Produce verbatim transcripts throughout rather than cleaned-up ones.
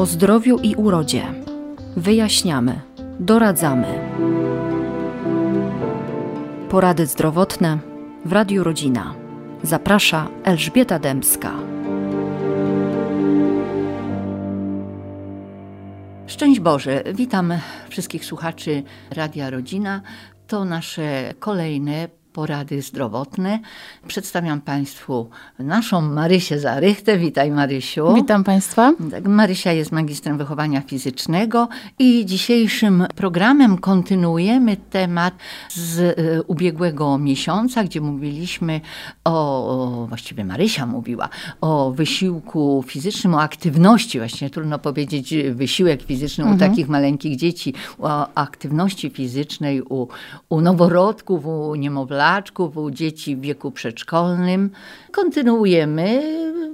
O zdrowiu i urodzie. Wyjaśniamy, doradzamy. Porady zdrowotne w Radiu Rodzina. Zaprasza Elżbieta Dębska. Szczęść Boże, witam wszystkich słuchaczy Radia Rodzina. To nasze kolejne porady zdrowotne. Przedstawiam Państwu naszą Marysię Zarychtę. Witaj, Marysiu. Witam Państwa. Marysia jest magistrem wychowania fizycznego i dzisiejszym programem kontynuujemy temat z ubiegłego miesiąca, gdzie mówiliśmy o, właściwie Marysia mówiła, o wysiłku fizycznym, o aktywności, właśnie trudno powiedzieć wysiłek fizyczny mhm. u takich maleńkich dzieci, o aktywności fizycznej u, u noworodków, u niemowlaków, u dzieci w wieku przedszkolnym. Kontynuujemy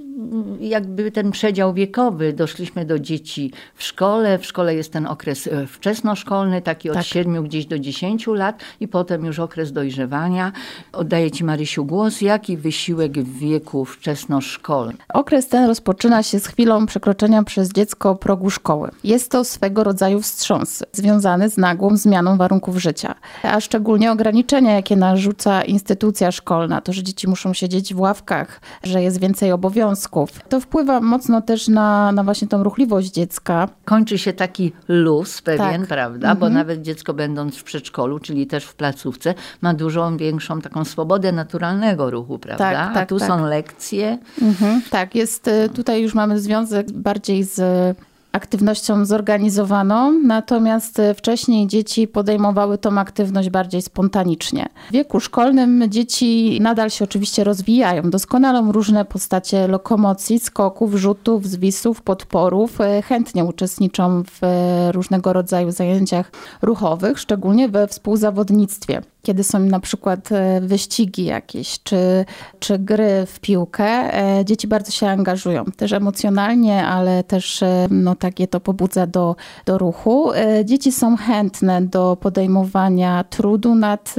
jakby ten przedział wiekowy. Doszliśmy do dzieci w szkole. W szkole jest ten okres wczesnoszkolny, taki od tak. siedmiu gdzieś do dziesięciu lat i potem już okres dojrzewania. Oddaję Ci, Marysiu, głos. Jaki wysiłek w wieku wczesnoszkolnym? Okres ten rozpoczyna się z chwilą przekroczenia przez dziecko progu szkoły. Jest to swego rodzaju wstrząs związany z nagłą zmianą warunków życia, a szczególnie ograniczenia, jakie narzuca instytucja szkolna. To, że dzieci muszą siedzieć w ławkach, że jest więcej obowiązków. To wpływa mocno też na, na właśnie tą ruchliwość dziecka. Kończy się taki luz pewien, tak. prawda? Mhm. Bo nawet dziecko będąc w przedszkolu, czyli też w placówce, ma dużą, większą taką swobodę naturalnego ruchu, prawda? Tak, tak, a tu tak. są lekcje. Mhm. Tak, jest tutaj już mamy związek bardziej z aktywnością zorganizowaną, natomiast wcześniej dzieci podejmowały tą aktywność bardziej spontanicznie. W wieku szkolnym dzieci nadal się oczywiście rozwijają, doskonalą różne postacie lokomocji, skoków, rzutów, zwisów, podporów, chętnie uczestniczą w różnego rodzaju zajęciach ruchowych, szczególnie we współzawodnictwie. Kiedy są na przykład wyścigi jakieś, czy, czy gry w piłkę, dzieci bardzo się angażują. Też emocjonalnie, ale też no, takie to pobudza do, do ruchu. Dzieci są chętne do podejmowania trudu nad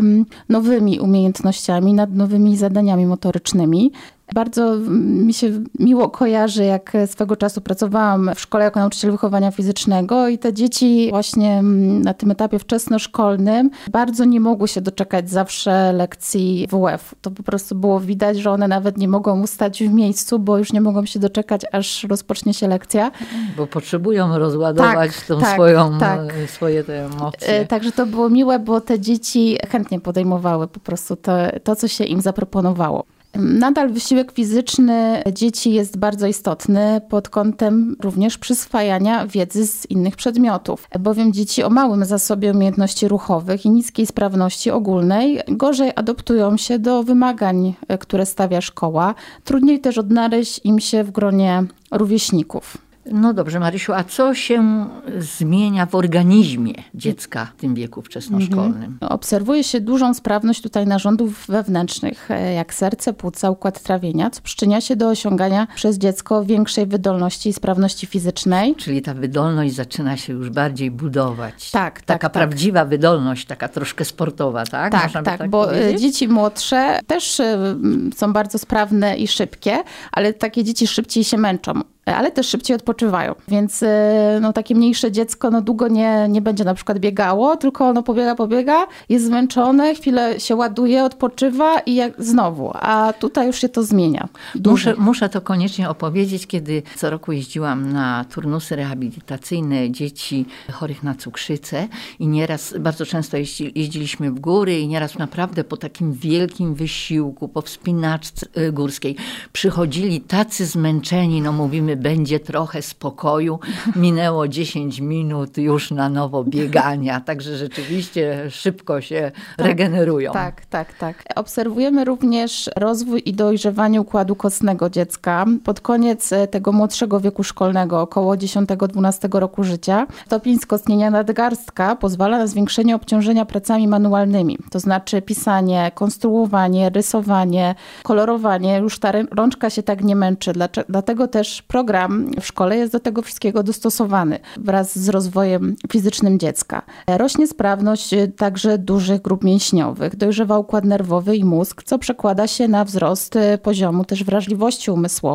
nowymi umiejętnościami, nad nowymi zadaniami motorycznymi. Bardzo mi się miło kojarzy, jak swego czasu pracowałam w szkole jako nauczyciel wychowania fizycznego i te dzieci właśnie na tym etapie wczesnoszkolnym bardzo nie mogły się doczekać zawsze lekcji W F. To po prostu było widać, że one nawet nie mogą ustać w miejscu, bo już nie mogą się doczekać, aż rozpocznie się lekcja. Bo potrzebują rozładować tak, tą tak, swoją, tak. swoje te emocje. Także to było miłe, bo te dzieci chętnie podejmowały po prostu to, to co się im zaproponowało. Nadal wysiłek fizyczny dzieci jest bardzo istotny pod kątem również przyswajania wiedzy z innych przedmiotów, bowiem dzieci o małym zasobie umiejętności ruchowych i niskiej sprawności ogólnej gorzej adoptują się do wymagań, które stawia szkoła. Trudniej też odnaleźć im się w gronie rówieśników. No dobrze, Marysiu, a co się zmienia w organizmie dziecka w tym wieku wczesnoszkolnym? Mhm. Obserwuje się dużą sprawność tutaj narządów wewnętrznych, jak serce, płuca, układ trawienia, co przyczynia się do osiągania przez dziecko większej wydolności i sprawności fizycznej. Czyli ta wydolność zaczyna się już bardziej budować. Tak, Taka tak, prawdziwa tak. wydolność, taka troszkę sportowa, tak? Tak, Można tak, tak bo powiedzieć? dzieci młodsze też są bardzo sprawne i szybkie, ale takie dzieci szybciej się męczą. Ale też szybciej odpoczywają. Więc no, takie mniejsze dziecko no, długo nie, nie będzie na przykład biegało, tylko ono pobiega, pobiega, jest zmęczone, chwilę się ładuje, odpoczywa i jak znowu. A tutaj już się to zmienia. Muszę, muszę to koniecznie opowiedzieć, kiedy co roku jeździłam na turnusy rehabilitacyjne dzieci chorych na cukrzycę i nieraz, bardzo często jeździ, jeździliśmy w góry i nieraz naprawdę po takim wielkim wysiłku, po wspinaczce górskiej przychodzili tacy zmęczeni, no mówimy, będzie trochę spokoju. Minęło dziesięć minut już na nowo biegania, także rzeczywiście szybko się tak, regenerują. Tak, tak, tak. Obserwujemy również rozwój i dojrzewanie układu kostnego dziecka. Pod koniec tego młodszego wieku szkolnego, około dziesiątego dwunastego roku życia, stopień skostnienia nadgarstka pozwala na zwiększenie obciążenia pracami manualnymi. To znaczy pisanie, konstruowanie, rysowanie, kolorowanie. Już ta rączka się tak nie męczy. Dlatego też program w szkole jest do tego wszystkiego dostosowany wraz z rozwojem fizycznym dziecka. Rośnie sprawność także dużych grup mięśniowych, dojrzewa układ nerwowy i mózg, co przekłada się na wzrost poziomu też wrażliwości umysłowej.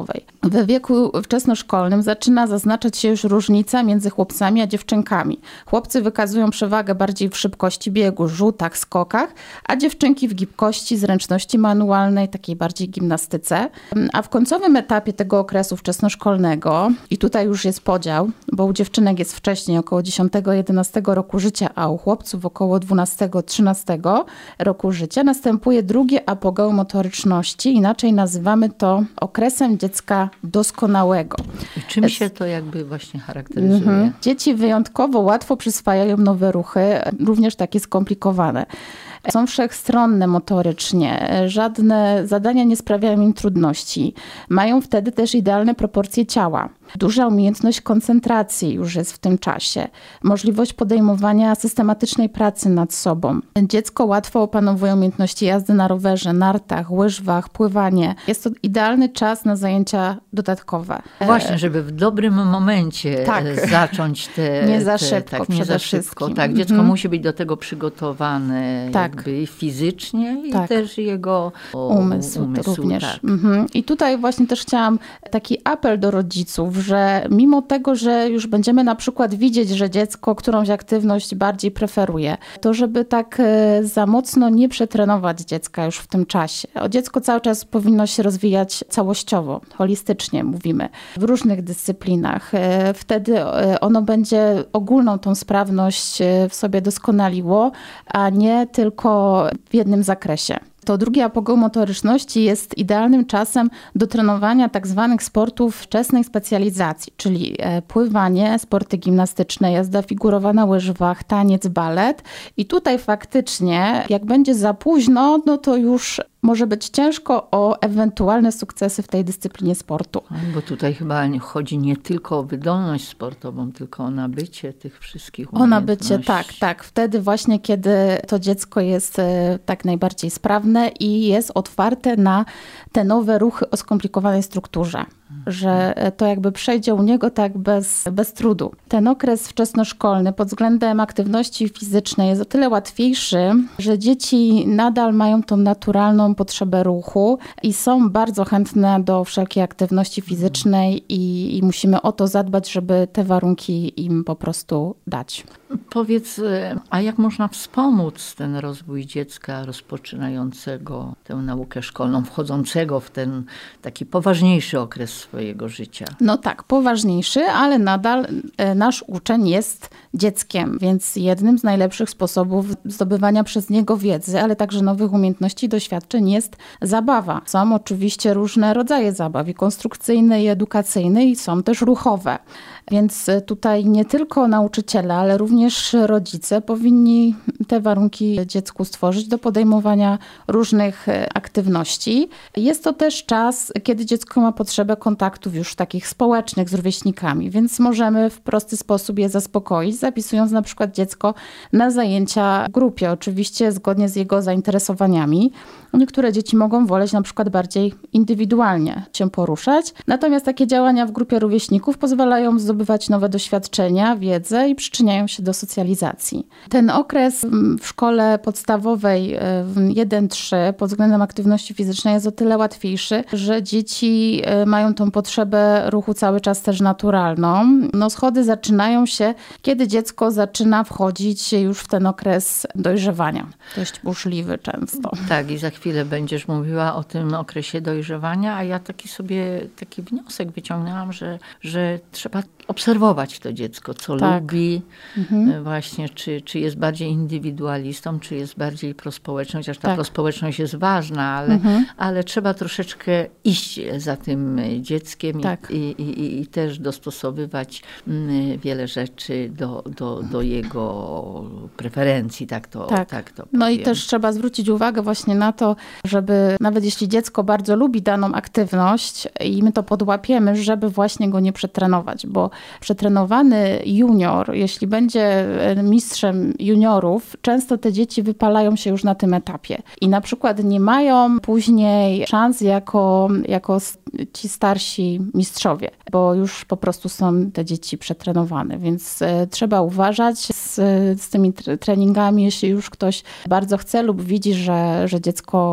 W wieku wczesnoszkolnym zaczyna zaznaczać się już różnica między chłopcami a dziewczynkami. Chłopcy wykazują przewagę bardziej w szybkości biegu, rzutach, skokach, a dziewczynki w gibkości, zręczności manualnej, takiej bardziej gimnastyce. A w końcowym etapie tego okresu wczesnoszkolnego, i tutaj już jest podział, bo u dziewczynek jest wcześniej, około dziesiątego jedenastego roku życia, a u chłopców około dwunastego trzynastego roku życia, następuje drugie apogeum motoryczności. Inaczej nazywamy to okresem dziecka doskonałego. I czym się to jakby właśnie charakteryzuje? Mhm. Dzieci wyjątkowo łatwo przyswajają nowe ruchy, również takie skomplikowane. Są wszechstronne motorycznie, żadne zadania nie sprawiają im trudności. Mają wtedy też idealne proporcje ciała. Duża umiejętność koncentracji już jest w tym czasie. Możliwość podejmowania systematycznej pracy nad sobą. Dziecko łatwo opanowuje umiejętności jazdy na rowerze, nartach, łyżwach, pływanie. Jest to idealny czas na zajęcia dodatkowe. Właśnie, żeby w dobrym momencie tak. zacząć te... Nie za te, szybko tak, nie za szybko. Tak, dziecko mhm. musi być do tego przygotowane tak. jakby fizycznie i tak. też jego o, umysł, umysł również. Tak. Mhm. I tutaj właśnie też chciałam taki apel do rodziców, że mimo tego, że już będziemy na przykład widzieć, że dziecko którąś aktywność bardziej preferuje, to żeby tak za mocno nie przetrenować dziecka już w tym czasie. O, dziecko cały czas powinno się rozwijać całościowo, holistycznie mówimy, w różnych dyscyplinach. Wtedy ono będzie ogólną tą sprawność w sobie doskonaliło, a nie tylko w jednym zakresie. To drugie apogeum motoryczności jest idealnym czasem do trenowania tak zwanych sportów wczesnej specjalizacji, czyli pływanie, sporty gimnastyczne, jazda figurowa na łyżwach, taniec, balet. I tutaj faktycznie, jak będzie za późno, no to już może być ciężko o ewentualne sukcesy w tej dyscyplinie sportu. Bo tutaj chyba chodzi nie tylko o wydolność sportową, tylko o nabycie tych wszystkich umiejętności. O nabycie, tak, tak. Wtedy właśnie, kiedy to dziecko jest tak najbardziej sprawne i jest otwarte na te nowe ruchy o skomplikowanej strukturze. Że to jakby przejdzie u niego tak bez, bez trudu. Ten okres wczesnoszkolny pod względem aktywności fizycznej jest o tyle łatwiejszy, że dzieci nadal mają tą naturalną potrzebę ruchu i są bardzo chętne do wszelkiej aktywności fizycznej i, i musimy o to zadbać, żeby te warunki im po prostu dać. Powiedz, a jak można wspomóc ten rozwój dziecka rozpoczynającego tę naukę szkolną, wchodzącego w ten taki poważniejszy okres swojego życia? No tak, poważniejszy, ale nadal nasz uczeń jest dzieckiem, więc jednym z najlepszych sposobów zdobywania przez niego wiedzy, ale także nowych umiejętności i doświadczeń jest zabawa. Są oczywiście różne rodzaje zabaw, i konstrukcyjne, i edukacyjne, i są też ruchowe. Więc tutaj nie tylko nauczyciele, ale również rodzice powinni te warunki dziecku stworzyć do podejmowania różnych aktywności. Jest to też czas, kiedy dziecko ma potrzebę kontaktów już takich społecznych z rówieśnikami, więc możemy w prosty sposób je zaspokoić, zapisując na przykład dziecko na zajęcia w grupie, oczywiście zgodnie z jego zainteresowaniami. Niektóre dzieci mogą woleć na przykład bardziej indywidualnie się poruszać, natomiast takie działania w grupie rówieśników pozwalają zdobywać nowe doświadczenia, wiedzę i przyczyniają się do socjalizacji. Ten okres w szkole podstawowej jeden trzy pod względem aktywności fizycznej jest o tyle łatwiejszy, że dzieci mają tą potrzebę ruchu cały czas też naturalną. No, schody zaczynają się, kiedy dziecko zaczyna wchodzić już w ten okres dojrzewania. Dość burzliwy często. Tak, i za chwilę będziesz mówiła o tym okresie dojrzewania, a ja taki sobie taki wniosek wyciągnęłam, że, że trzeba obserwować to dziecko, co tak. lubi, mhm. właśnie, czy, czy jest bardziej indywidualistą, czy jest bardziej prospołeczną, chociaż ta tak. prospołeczność jest ważna, ale, mhm. ale trzeba troszeczkę iść za tym dzieckiem tak. i, i, i, i też dostosowywać wiele rzeczy do, do, do jego preferencji, tak to, tak. tak to powiem. No i też trzeba zwrócić uwagę właśnie na to, żeby nawet jeśli dziecko bardzo lubi daną aktywność i my to podłapiemy, żeby właśnie go nie przetrenować, bo przetrenowany junior, jeśli będzie mistrzem juniorów, często te dzieci wypalają się już na tym etapie i na przykład nie mają później szans jako, jako ci starsi mistrzowie, bo już po prostu są te dzieci przetrenowane, więc trzeba uważać z, z tymi treningami, jeśli już ktoś bardzo chce lub widzi, że, że dziecko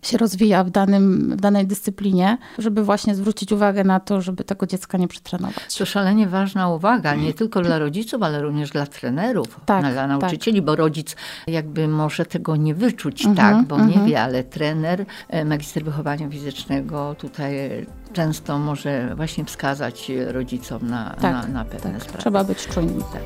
się rozwija w, danym, w danej dyscyplinie, żeby właśnie zwrócić uwagę na to, żeby tego dziecka nie przetrenować. To szalenie ważna uwaga, nie tylko dla rodziców, ale również dla trenerów, tak, dla nauczycieli, tak. Bo rodzic jakby może tego nie wyczuć, mm-hmm, tak, bo mm-hmm. nie wie, ale trener, magister wychowania fizycznego tutaj często może właśnie wskazać rodzicom na, tak, na, na pewne tak. sprawy. Trzeba być czujnym. Tak.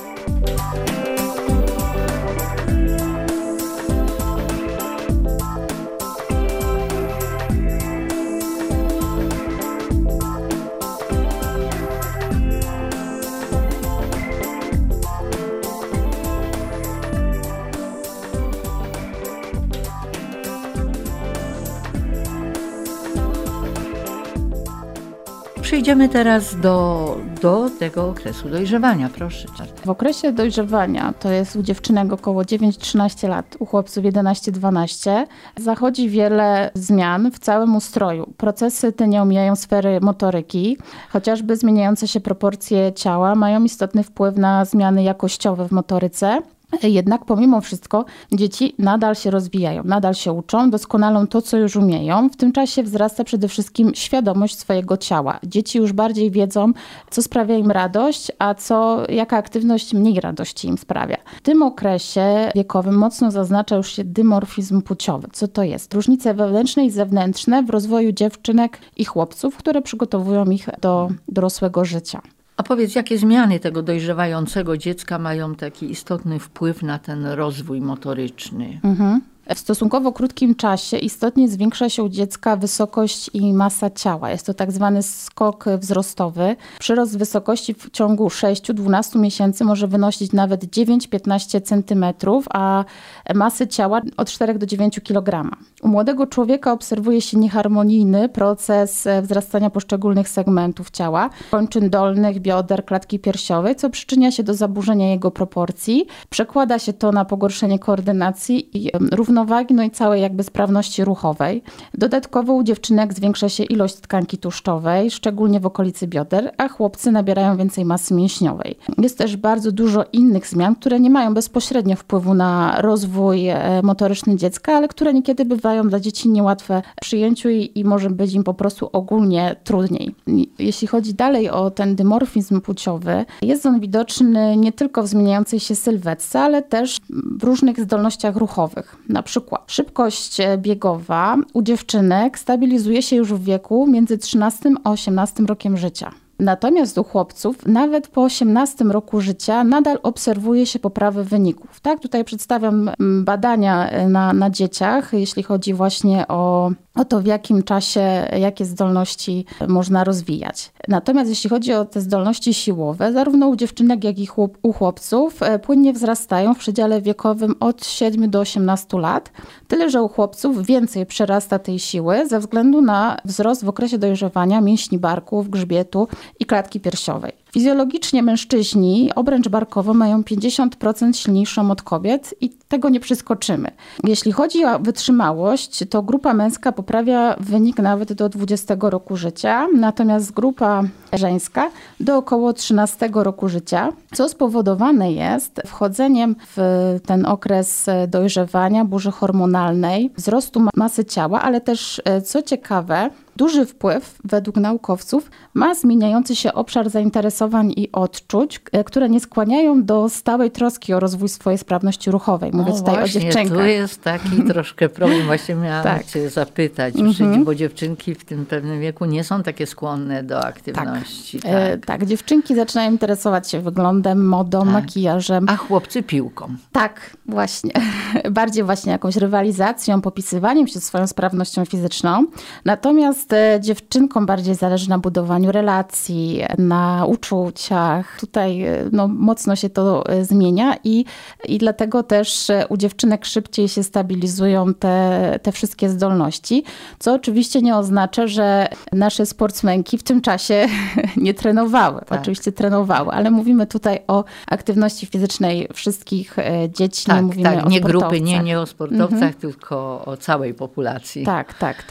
Przejdziemy teraz do, do tego okresu dojrzewania, proszę. W okresie dojrzewania, to jest u dziewczynek około dziewięć trzynaście lat, u chłopców jedenaście dwanaście, zachodzi wiele zmian w całym ustroju. Procesy te nie omijają sfery motoryki, chociażby zmieniające się proporcje ciała mają istotny wpływ na zmiany jakościowe w motoryce. Jednak pomimo wszystko dzieci nadal się rozwijają, nadal się uczą, doskonalą to, co już umieją. W tym czasie wzrasta przede wszystkim świadomość swojego ciała. Dzieci już bardziej wiedzą, co sprawia im radość, a co, jaka aktywność mniej radości im sprawia. W tym okresie wiekowym mocno zaznacza już się dymorfizm płciowy. Co to jest? Różnice wewnętrzne i zewnętrzne w rozwoju dziewczynek i chłopców, które przygotowują ich do dorosłego życia. A powiedz, jakie zmiany tego dojrzewającego dziecka mają taki istotny wpływ na ten rozwój motoryczny? Mhm. W stosunkowo krótkim czasie istotnie zwiększa się u dziecka wysokość i masa ciała. Jest to tak zwany skok wzrostowy. Przyrost wysokości w ciągu sześć do dwunastu miesięcy może wynosić nawet dziewięć do piętnastu centymetrów, a masy ciała od czterech do dziewięciu kilogramów. U młodego człowieka obserwuje się nieharmonijny proces wzrastania poszczególnych segmentów ciała, kończyn dolnych, bioder, klatki piersiowej, co przyczynia się do zaburzenia jego proporcji. Przekłada się to na pogorszenie koordynacji i równowagi, no i całej jakby sprawności ruchowej. Dodatkowo u dziewczynek zwiększa się ilość tkanki tłuszczowej, szczególnie w okolicy bioder, a chłopcy nabierają więcej masy mięśniowej. Jest też bardzo dużo innych zmian, które nie mają bezpośrednio wpływu na rozwój motoryczny dziecka, ale które niekiedy bywają dla dzieci niełatwe w przyjęciu i, i może być im po prostu ogólnie trudniej. Jeśli chodzi dalej o ten dymorfizm płciowy, jest on widoczny nie tylko w zmieniającej się sylwetce, ale też w różnych zdolnościach ruchowych. Na przykład szybkość biegowa u dziewczynek stabilizuje się już w wieku między trzynastym a osiemnastym rokiem życia. Natomiast u chłopców nawet po osiemnastym roku życia nadal obserwuje się poprawę wyników. Tak, tutaj przedstawiam badania na, na dzieciach, jeśli chodzi właśnie o, o to, w jakim czasie, jakie zdolności można rozwijać. Natomiast jeśli chodzi o te zdolności siłowe, zarówno u dziewczynek, jak i chłop, u chłopców płynnie wzrastają w przedziale wiekowym od siedmiu do osiemnastu lat. Tyle, że u chłopców więcej przerasta tej siły ze względu na wzrost w okresie dojrzewania mięśni barków, grzbietu i klatki piersiowej. Fizjologicznie mężczyźni obręcz barkową mają pięćdziesiąt procent silniejszą od kobiet i tego nie przeskoczymy. Jeśli chodzi o wytrzymałość, to grupa męska poprawia wynik nawet do dwudziestego roku życia, natomiast grupa żeńska do około trzynastego roku życia, co spowodowane jest wchodzeniem w ten okres dojrzewania, burzy hormonalnej, wzrostu masy ciała, ale też, co ciekawe, duży wpływ, według naukowców, ma zmieniający się obszar zainteresowań i odczuć, które nie skłaniają do stałej troski o rozwój swojej sprawności ruchowej. Mówię o, tutaj właśnie, o dziewczynkach. Tu jest taki troszkę problem, właśnie miałam tak. cię zapytać, Mhm. bo dziewczynki w tym pewnym wieku nie są takie skłonne do aktywności. Tak, tak. e, tak. Dziewczynki zaczynają interesować się wyglądem, modą, tak. makijażem. A chłopcy piłką. Tak, właśnie. Bardziej właśnie jakąś rywalizacją, popisywaniem się swoją sprawnością fizyczną. Natomiast dziewczynkom bardziej zależy na budowaniu relacji, na uczuciach. Tutaj no, mocno się to zmienia i, i dlatego też u dziewczynek szybciej się stabilizują te, te wszystkie zdolności, co oczywiście nie oznacza, że nasze sportsmenki w tym czasie nie trenowały. Tak. Oczywiście trenowały, ale mówimy tutaj o aktywności fizycznej wszystkich dzieci, tak, nie mówimy tak, o nie sportowcach. grupy, nie, nie o sportowcach, mhm. tylko o całej populacji. Tak, tak, tak.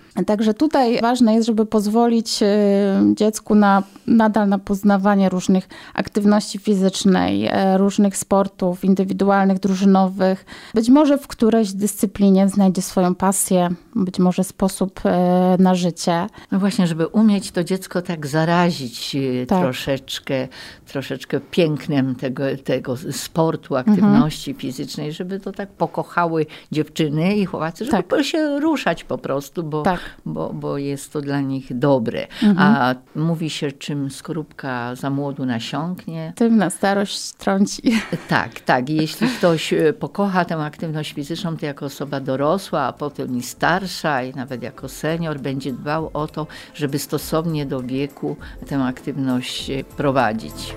Także tutaj ważne jest, żeby pozwolić dziecku na, nadal na poznawanie różnych aktywności fizycznej, różnych sportów indywidualnych, drużynowych. Być może w którejś dyscyplinie znajdzie swoją pasję, być może sposób na życie. No właśnie, żeby umieć to dziecko tak zarazić tak. troszeczkę, troszeczkę pięknem tego, tego sportu, aktywności mhm. fizycznej, żeby to tak pokochały dziewczyny i chłopacy, żeby tak. się ruszać po prostu, bo, tak. bo, bo jest to dla nich dobre. Mhm. A mówi się, czym skorupka za młodu nasiąknie, tym na starość trąci. Tak, tak. I jeśli ktoś pokocha tę aktywność fizyczną, to jako osoba dorosła, a potem i starsza, i nawet jako senior, będzie dbał o to, żeby stosownie do wieku tę aktywność prowadzić.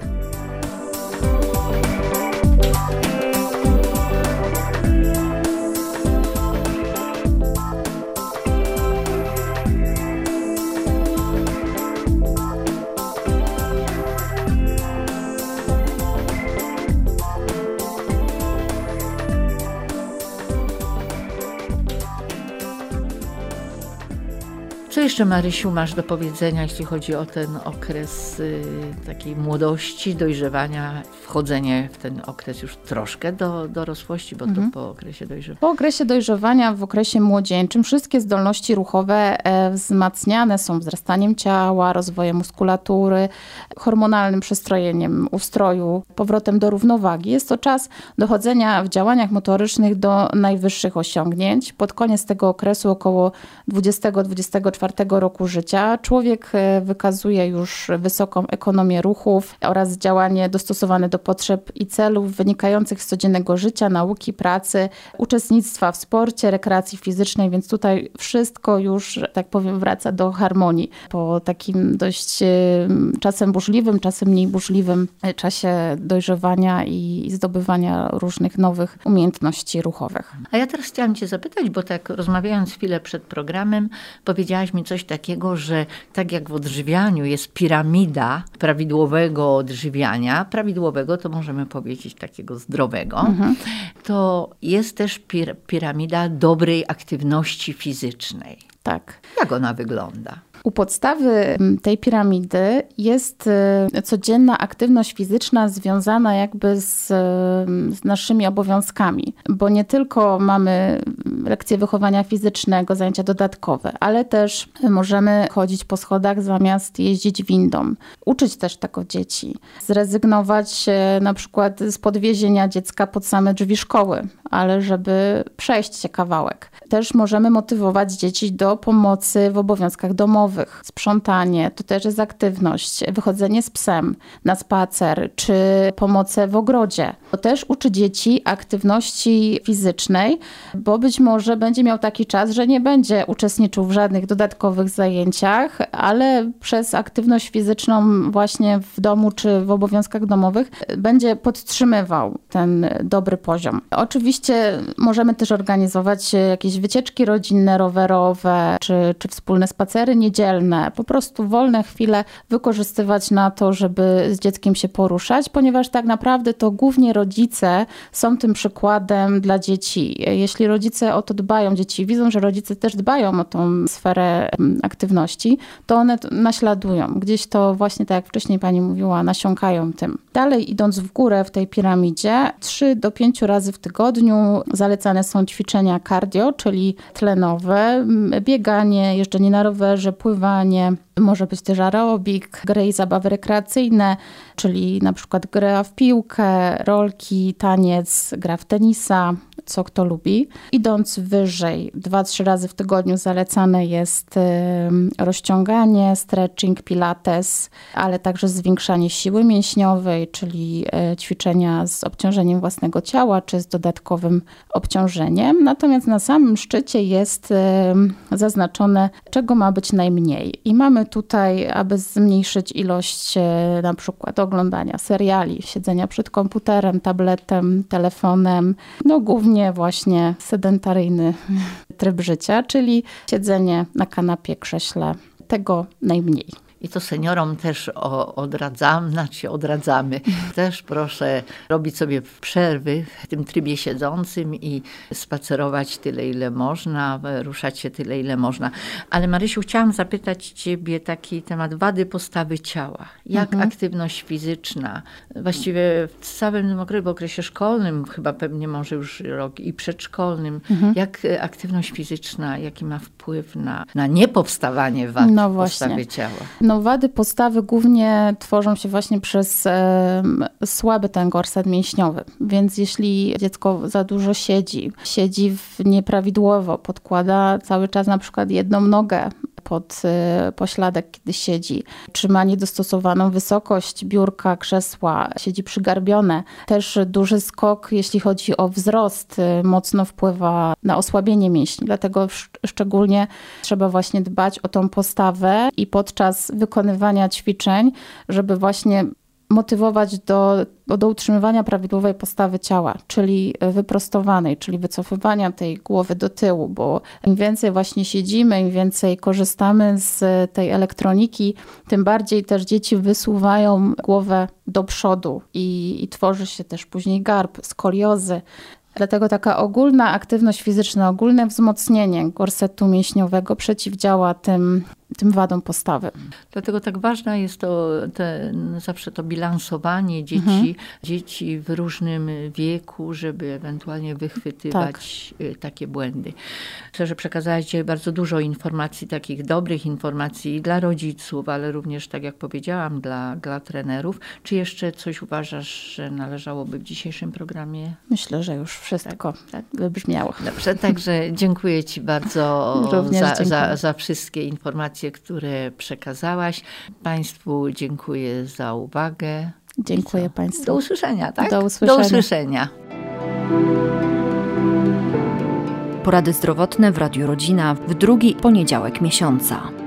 Co jeszcze, Marysiu, masz do powiedzenia, jeśli chodzi o ten okres y, takiej młodości, dojrzewania, wchodzenie w ten okres już troszkę do dorosłości, bo mhm. to po okresie dojrzewania? Po okresie dojrzewania, w okresie młodzieńczym, wszystkie zdolności ruchowe e, wzmacniane są wzrastaniem ciała, rozwojem muskulatury, hormonalnym przestrojeniem ustroju, powrotem do równowagi. Jest to czas dochodzenia w działaniach motorycznych do najwyższych osiągnięć. Pod koniec tego okresu, około dwudziestego do dwudziestego czwartego roku życia, człowiek wykazuje już wysoką ekonomię ruchów oraz działanie dostosowane do potrzeb i celów wynikających z codziennego życia, nauki, pracy, uczestnictwa w sporcie, rekreacji fizycznej, więc tutaj wszystko już, tak powiem, wraca do harmonii po takim dość czasem burzliwym, czasem mniej burzliwym czasie dojrzewania i zdobywania różnych nowych umiejętności ruchowych. A ja teraz chciałam cię zapytać, bo tak rozmawiając chwilę przed programem, powiedziałaś mi coś takiego, że tak jak w odżywianiu jest piramida prawidłowego odżywiania, prawidłowego to możemy powiedzieć takiego zdrowego, mhm. to jest też pir- piramida dobrej aktywności fizycznej. Tak. Jak ona wygląda? U podstawy tej piramidy jest codzienna aktywność fizyczna związana jakby z, z naszymi obowiązkami, bo nie tylko mamy lekcje wychowania fizycznego, zajęcia dodatkowe, ale też możemy chodzić po schodach zamiast jeździć windą. Uczyć też tego dzieci. Zrezygnować na przykład z podwiezienia dziecka pod same drzwi szkoły, ale żeby przejść się kawałek. Też możemy motywować dzieci do pomocy w obowiązkach domowych. Sprzątanie, to też jest aktywność, wychodzenie z psem na spacer, czy pomoce w ogrodzie. To też uczy dzieci aktywności fizycznej, bo być może będzie miał taki czas, że nie będzie uczestniczył w żadnych dodatkowych zajęciach, ale przez aktywność fizyczną właśnie w domu, czy w obowiązkach domowych będzie podtrzymywał ten dobry poziom. Oczywiście możemy też organizować jakieś wycieczki rodzinne, rowerowe, czy, czy wspólne spacery niedzielne, po prostu wolne chwile wykorzystywać na to, żeby z dzieckiem się poruszać, ponieważ tak naprawdę to głównie rodzice są tym przykładem dla dzieci. Jeśli rodzice o to dbają, dzieci widzą, że rodzice też dbają o tą sferę aktywności, to one naśladują. Gdzieś to właśnie, tak jak wcześniej pani mówiła, nasiąkają tym. Dalej idąc w górę w tej piramidzie, trzy do pięciu razy w tygodniu zalecane są ćwiczenia cardio, czyli tlenowe, bieganie, jeżdżenie na rowerze, pływanie, może być też aerobik, gry i zabawy rekreacyjne, czyli na przykład gra w piłkę, rolki, taniec, gra w tenisa, co kto lubi. Idąc wyżej, dwa, trzy razy w tygodniu zalecane jest rozciąganie, stretching, pilates, ale także zwiększanie siły mięśniowej, czyli ćwiczenia z obciążeniem własnego ciała, czy z dodatkowym obciążeniem. Natomiast na samym szczycie jest zaznaczone, czego ma być najmniej. I mamy tutaj, aby zmniejszyć ilość na przykład oglądania seriali, siedzenia przed komputerem, tabletem, telefonem, no głównie właśnie sedentaryjny tryb życia, czyli siedzenie na kanapie, krześle, tego najmniej. I to seniorom też o, odradzam, znaczy odradzamy. Też proszę robić sobie przerwy w tym trybie siedzącym i spacerować tyle, ile można, ruszać się tyle, ile można. Ale Marysiu, chciałam zapytać ciebie taki temat wady postawy ciała. Jak mhm. aktywność fizyczna, właściwie w całym okresie, w okresie szkolnym, chyba pewnie może już rok i przedszkolnym, mhm. jak aktywność fizyczna, jaki ma wpływ na, na niepowstawanie wad no postawy ciała? No wady postawy głównie tworzą się właśnie przez e, słaby ten gorset mięśniowy. Więc jeśli dziecko za dużo siedzi, siedzi w nieprawidłowo, podkłada cały czas na przykład jedną nogę pod pośladek, kiedy siedzi, czy ma niedostosowaną wysokość biurka, krzesła, siedzi przygarbione. Też duży skok, jeśli chodzi o wzrost, mocno wpływa na osłabienie mięśni. Dlatego szczególnie trzeba właśnie dbać o tą postawę i podczas wykonywania ćwiczeń, żeby właśnie motywować do, do utrzymywania prawidłowej postawy ciała, czyli wyprostowanej, czyli wycofywania tej głowy do tyłu, bo im więcej właśnie siedzimy, im więcej korzystamy z tej elektroniki, tym bardziej też dzieci wysuwają głowę do przodu i, i tworzy się też później garb, skoliozy. Dlatego taka ogólna aktywność fizyczna, ogólne wzmocnienie gorsetu mięśniowego przeciwdziała tym, tym wadom postawy. Dlatego tak ważne jest to te, zawsze to bilansowanie dzieci, mhm. dzieci w różnym wieku, żeby ewentualnie wychwytywać tak. takie błędy. Myślę, że przekazałaś dzisiaj bardzo dużo informacji, takich dobrych informacji dla rodziców, ale również, tak jak powiedziałam, dla, dla trenerów. Czy jeszcze coś uważasz, że należałoby w dzisiejszym programie? Myślę, że już wszystko tak, tak. wybrzmiało. Dobrze, także dziękuję ci bardzo za, za, za wszystkie informacje, które przekazałaś. Państwu dziękuję za uwagę. Dziękuję Państwu. Do usłyszenia, tak? Do usłyszenia. Do usłyszenia. Porady zdrowotne w Radiu Rodzina w drugi poniedziałek miesiąca.